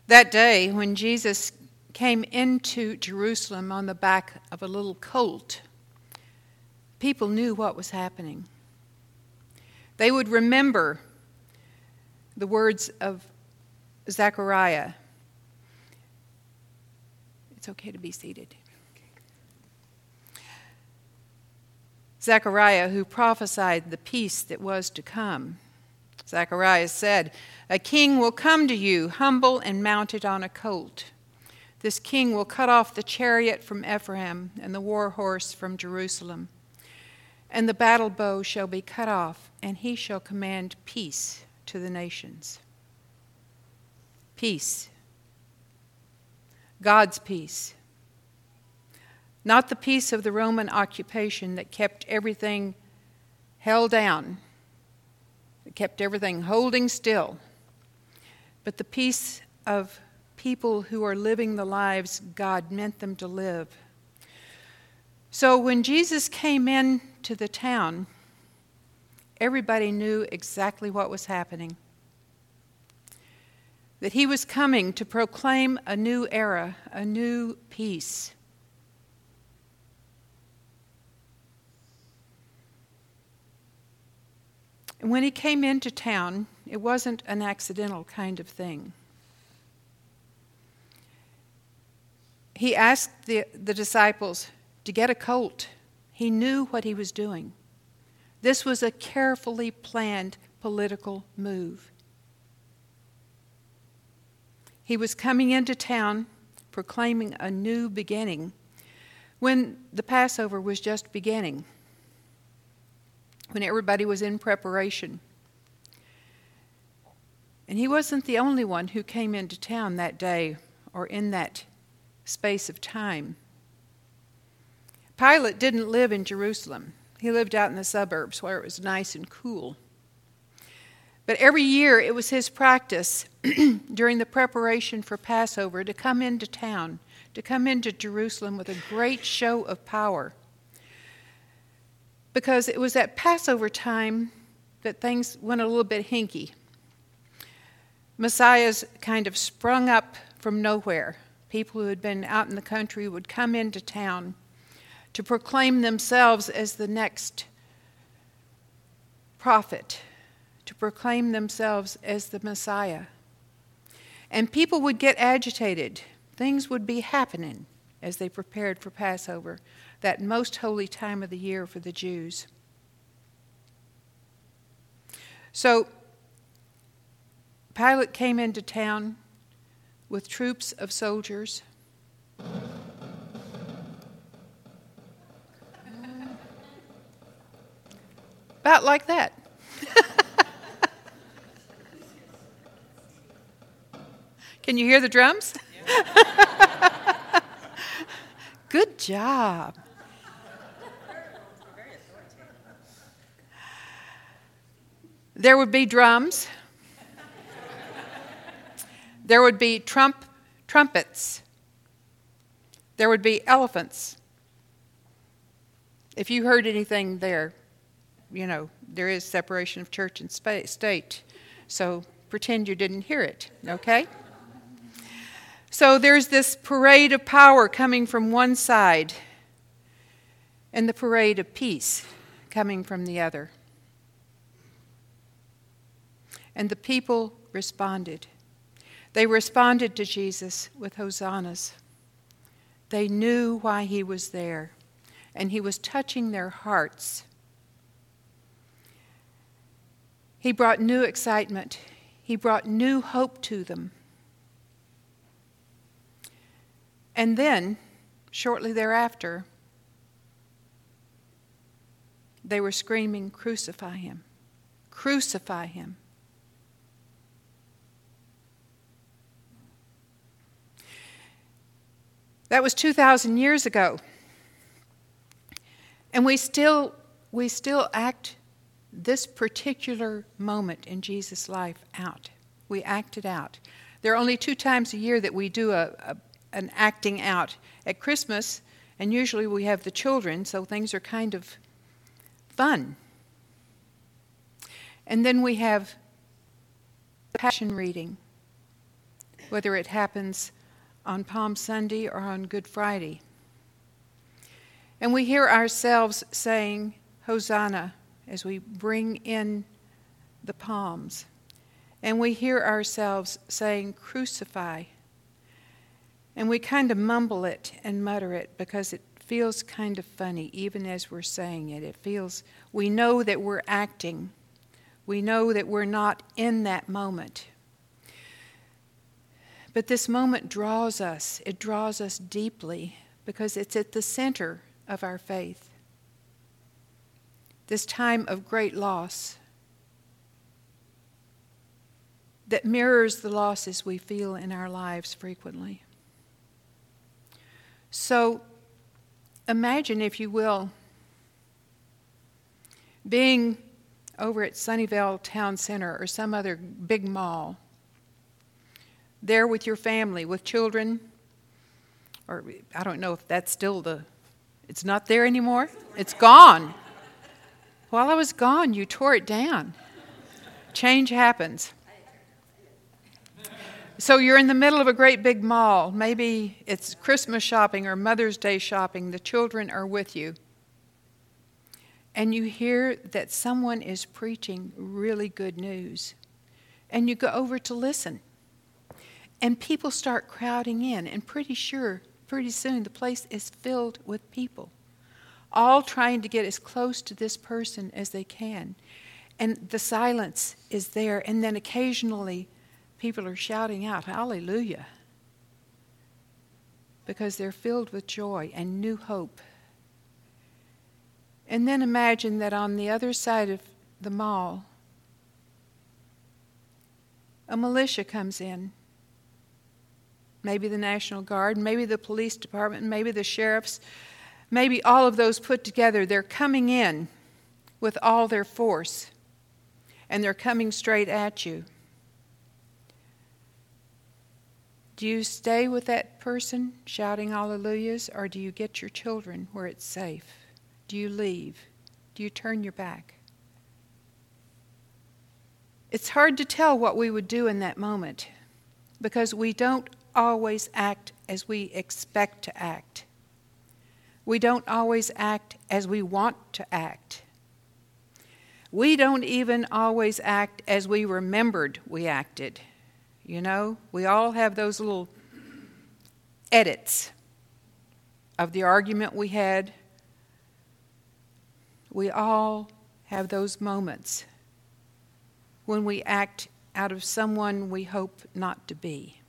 That day, when Jesus came into Jerusalem on the back of a little colt, people knew what was happening. They would remember the words of Zechariah. It's okay to be seated. Zechariah, who prophesied the peace that was to come. Zechariah said, "A king will come to you, humble and mounted on a colt. This king will cut off the chariot from Ephraim and the war horse from Jerusalem. And the battle bow shall be cut off, and he shall command peace to the nations." Peace. God's peace. Not the peace of the Roman occupation that kept everything held down, that kept everything holding still, but the peace of people who are living the lives God meant them to live. So when Jesus came into the town, everybody knew exactly what was happening. That he was coming to proclaim a new era, a new peace. And when he came into town, it wasn't an accidental kind of thing. He asked the disciples to get a colt. He knew what he was doing. This was a carefully planned political move. He was coming into town proclaiming a new beginning when the Passover was just beginning, when everybody was in preparation. And he wasn't the only one who came into town that day or in that space of time. Pilate didn't live in Jerusalem. He lived out in the suburbs where it was nice and cool. But every year it was his practice during the preparation for Passover to come into town, to come into Jerusalem with a great show of power. Because it was at Passover time that things went a little bit hinky. Messiahs kind of sprung up from nowhere. People who had been out in the country would come into town to proclaim themselves as the next prophet, to proclaim themselves as the Messiah. And people would get agitated. Things would be happening as they prepared for Passover, that most holy time of the year for the Jews. So Pilate came into town with troops of soldiers. About like that. Can you hear the drums? Good job. There would be drums. There would be trumpets. There would be elephants. If you heard anything there, you know, there is separation of church and state. So pretend you didn't hear it, okay? So there's this parade of power coming from one side and the parade of peace coming from the other. And the people responded. They responded to Jesus with hosannas. They knew why he was there, and he was touching their hearts. He brought new excitement. He brought new hope to them. And then, shortly thereafter, they were screaming, "Crucify him! Crucify him!" That was 2,000 years ago. And we still act this particular moment in Jesus' life out. We act it out. There are only 2 times a year that we do an acting out. At Christmas, and usually we have the children, so things are kind of fun. And then we have the Passion reading. whether it happens on Palm Sunday or on Good Friday. And we hear ourselves saying, Hosanna, as we bring in the palms. And we hear ourselves saying, crucify. And we kind of mumble it and mutter it because it feels kind of funny, even as we're saying it. We know that we're acting. We know that we're not in that moment. But this moment draws us. It draws us deeply because it's at the center of our faith. This time of great loss that mirrors the losses we feel in our lives frequently. So imagine, if you will, being over at Sunnyvale Town Center or some other big mall, there with your family, with children, or I don't know if that's still it's not there anymore. It's gone. While I was gone, you tore it down. Change happens. So you're in the middle of a great big mall. Maybe it's Christmas shopping or Mother's Day shopping. The children are with you. And you hear that someone is preaching really good news. And you go over to listen. And people start crowding in. And pretty soon the place is filled with people, all trying to get as close to this person as they can. And the silence is there. And then occasionally people are shouting out, hallelujah, because they're filled with joy and new hope. And then imagine that on the other side of the mall, a militia comes in. Maybe the National Guard, maybe the police department, maybe the sheriffs, maybe all of those put together. They're coming in with all their force, and they're coming straight at you. Do you stay with that person shouting hallelujahs, or do you get your children where it's safe? Do you leave? Do you turn your back? It's hard to tell what we would do in that moment because we don't always act as we expect to act. We don't always act as we want to act. We don't even always act as we remembered we acted. You know, we all have those little edits of the argument we had. We all have those moments when we act out of someone we hope not to be.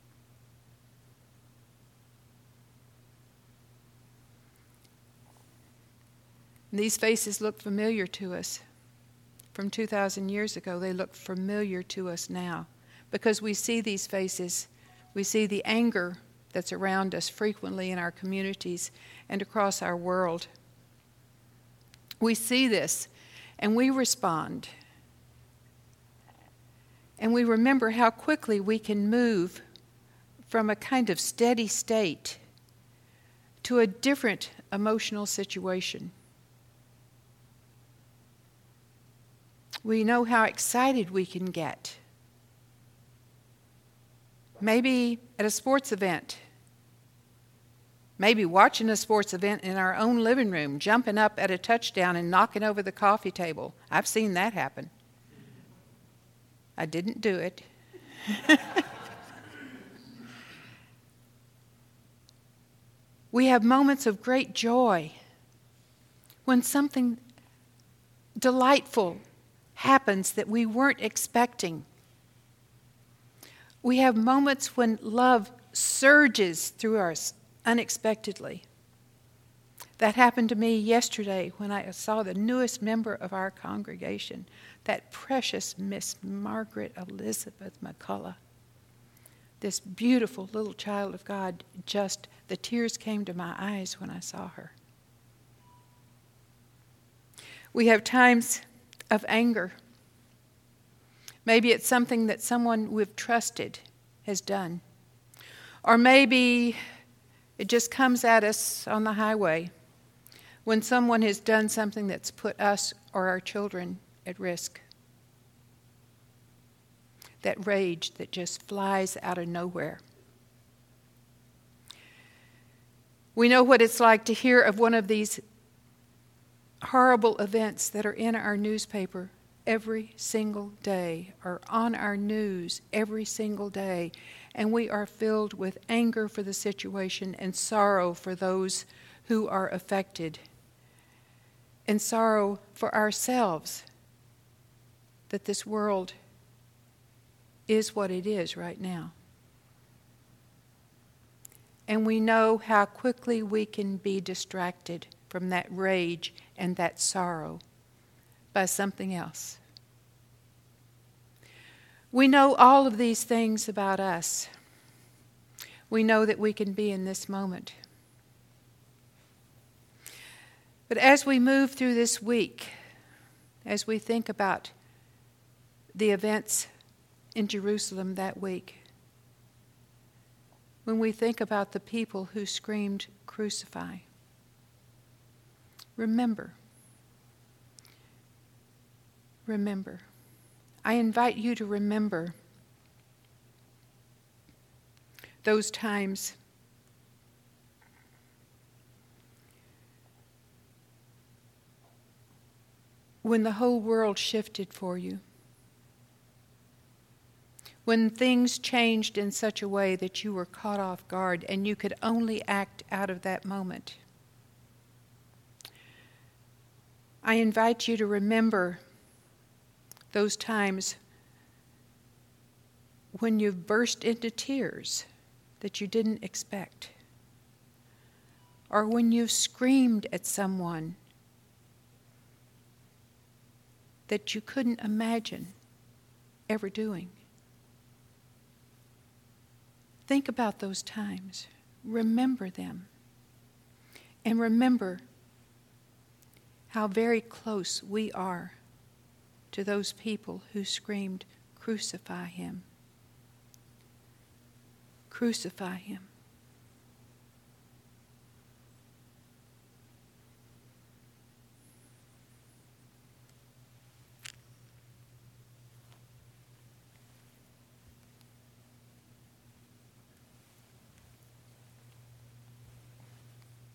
These faces look familiar to us. From 2,000 years ago, they look familiar to us now. Because we see these faces, we see the anger that's around us frequently in our communities and across our world. We see this and we respond. And we remember how quickly we can move from a kind of steady state to a different emotional situation. We know how excited we can get. Maybe at a sports event. Maybe watching a sports event in our own living room, jumping up at a touchdown and knocking over the coffee table. I've seen that happen. I didn't do it. We have moments of great joy when something delightful happens that we weren't expecting. We have moments when love surges through us unexpectedly. That happened to me yesterday when I saw the newest member of our congregation, that precious Miss Margaret Elizabeth McCullough. This beautiful little child of God, just the tears came to my eyes when I saw her. We have times of anger. Maybe it's something that someone we've trusted has done. Or maybe it just comes at us on the highway when someone has done something that's put us or our children at risk. that rage that just flies out of nowhere. We know what it's like to hear of one of these horrible events that are in our newspaper every single day, or on our news every single day, and we are filled with anger for the situation and sorrow for those who are affected, and sorrow for ourselves that this world is what it is right now. And we know how quickly we can be distracted from that rage and that sorrow by something else. We know all of these things about us. We know that we can be in this moment. But as we move through this week, as we think about the events in Jerusalem that week, when we think about the people who screamed, "Crucify," remember. I invite you to remember those times when the whole world shifted for you, when things changed in such a way that you were caught off guard and you could only act out of that moment. I invite you to remember those times when you've burst into tears that you didn't expect, or when you've screamed at someone that you couldn't imagine ever doing. Think about those times. Remember them. And remember how very close we are to those people who screamed, "Crucify him. Crucify him."